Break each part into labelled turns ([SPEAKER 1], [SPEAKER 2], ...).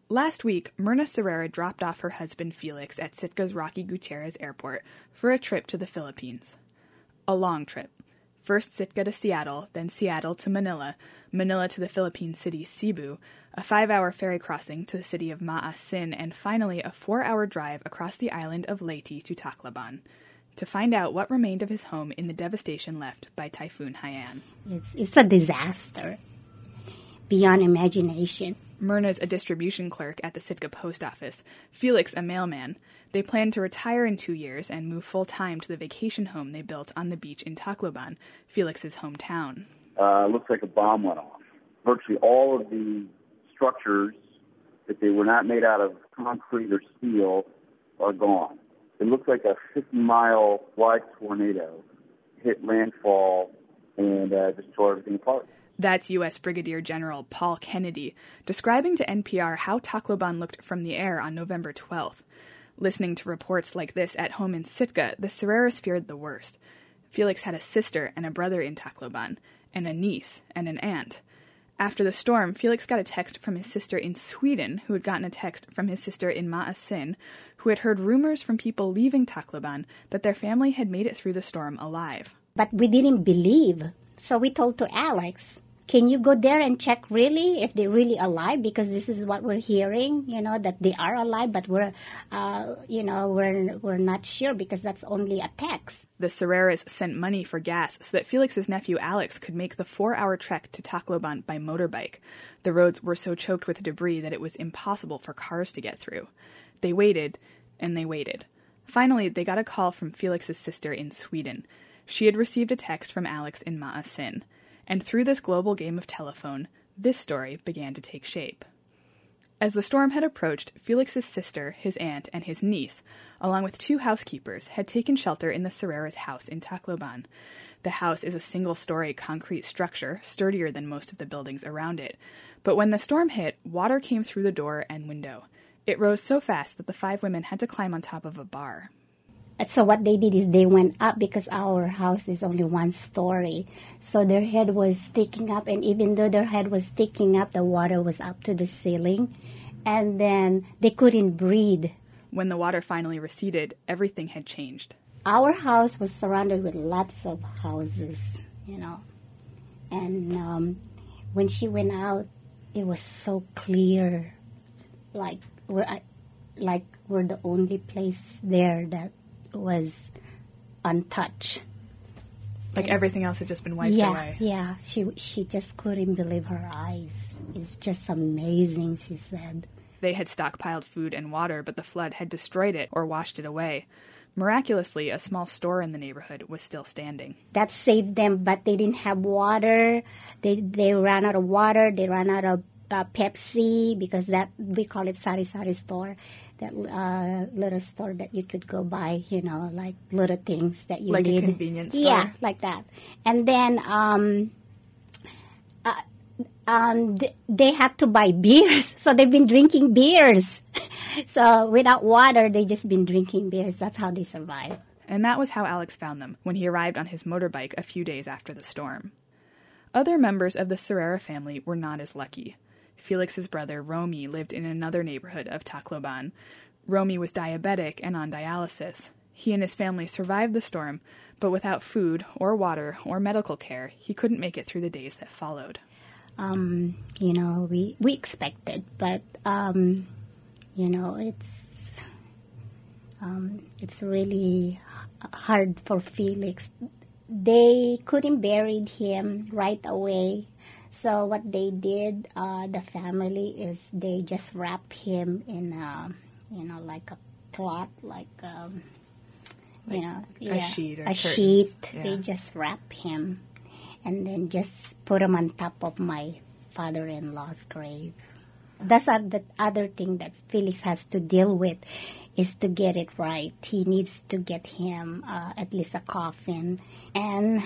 [SPEAKER 1] Last week, Myrna Serrera dropped off her husband Felix at Sitka's Rocky Gutierrez Airport for a trip to the Philippines. A long trip. First Sitka to Seattle, then Seattle to Manila, Manila to the Philippine city Cebu, a 5-hour ferry crossing to the city of Maasin, and finally a 4-hour drive across the island of Leyte to Tacloban, to find out what remained of his home in the devastation left by Typhoon Haiyan.
[SPEAKER 2] It's a disaster beyond imagination.
[SPEAKER 1] Myrna's a distribution clerk at the Sitka post office, Felix a mailman. They plan to retire in 2 years and move full-time to the vacation home they built on the beach in Tacloban, Felix's hometown.
[SPEAKER 3] Looks like a bomb went off. Virtually all of the structures, if they were not made out of concrete or steel, are gone. It looks like a 50-mile wide tornado hit landfall and just tore everything apart.
[SPEAKER 1] That's U.S. Brigadier General Paul Kennedy, describing to NPR how Tacloban looked from the air on November 12th. Listening to reports like this at home in Sitka, the Serreras feared the worst. Felix had a sister and a brother in Tacloban, and a niece and an aunt. After the storm, Felix got a text from his sister in Sweden, who had gotten a text from his sister in Maasin, who had heard rumors from people leaving Tacloban that their family had made it through the storm alive.
[SPEAKER 2] But we didn't believe, so we told to Alex, can you go there and check really if they're really alive? Because this is what we're hearing, that they are alive, but we're not sure because that's only a text.
[SPEAKER 1] The Serreras sent money for gas so that Felix's nephew Alex could make the 4-hour trek to Tacloban by motorbike. The roads were so choked with debris that it was impossible for cars to get through. They waited, and they waited. Finally, they got a call from Felix's sister in Sweden. She had received a text from Alex in Maasin. And through this global game of telephone, this story began to take shape. As the storm had approached, Felix's sister, his aunt, and his niece, along with 2 housekeepers, had taken shelter in the Serreras' house in Tacloban. The house is a single-story concrete structure, sturdier than most of the buildings around it. But when the storm hit, water came through the door and window. It rose so fast that the 5 women had to climb on top of a bar.
[SPEAKER 2] So what they did is they went up because our house is only 1 story. So their head was sticking up, and even though their head was sticking up, the water was up to the ceiling. And then they couldn't breathe.
[SPEAKER 1] When the water finally receded, everything had changed.
[SPEAKER 2] Our house was surrounded with lots of houses, And when she went out, it was so clear. Like we're the only place there that was untouched.
[SPEAKER 1] Like everything else had just been wiped away.
[SPEAKER 2] Yeah. She just couldn't believe her eyes. It's just amazing, she said.
[SPEAKER 1] They had stockpiled food and water, but the flood had destroyed it or washed it away. Miraculously, a small store in the neighborhood was still standing.
[SPEAKER 2] That saved them, but they didn't have water. They ran out of water. They ran out of Pepsi, because that we call it Sari Sari store. That little store that you could go buy, like little things that you
[SPEAKER 1] need. Like a convenience store?
[SPEAKER 2] Yeah, like that. And then they had to buy beers, so they've been drinking beers. So without water, they just been drinking beers. That's how they survive.
[SPEAKER 1] And that was how Alex found them when he arrived on his motorbike a few days after the storm. Other members of the Serrera family were not as lucky. Felix's brother, Romy, lived in another neighborhood of Tacloban. Romy was diabetic and on dialysis. He and his family survived the storm, but without food or water or medical care, he couldn't make it through the days that followed.
[SPEAKER 2] We expected, but, it's really hard for Felix. They couldn't bury him right away. So what they did, the family, is they just wrap him in, like a cloth,
[SPEAKER 1] a sheet or
[SPEAKER 2] a
[SPEAKER 1] curtains.
[SPEAKER 2] sheet.
[SPEAKER 1] Yeah.
[SPEAKER 2] They just wrap him, and then just put him on top of my father-in-law's grave. That's the other thing that Felix has to deal with, is to get it right. He needs to get him at least a coffin, and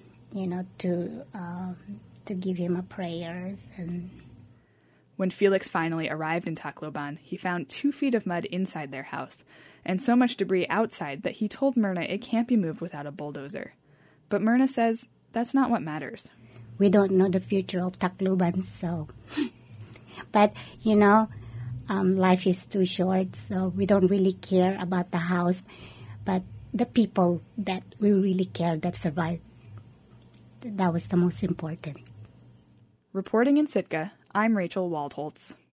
[SPEAKER 2] to give him a prayers. And
[SPEAKER 1] when Felix finally arrived in Tacloban, he found 2 feet of mud inside their house, and so much debris outside that he told Myrna it can't be moved without a bulldozer. But Myrna says that's not what matters.
[SPEAKER 2] We don't know the future of Tacloban, so... But, life is too short, so we don't really care about the house, but the people that we really care that survived. That was the most important.
[SPEAKER 1] Reporting in Sitka, I'm Rachel Waldholtz.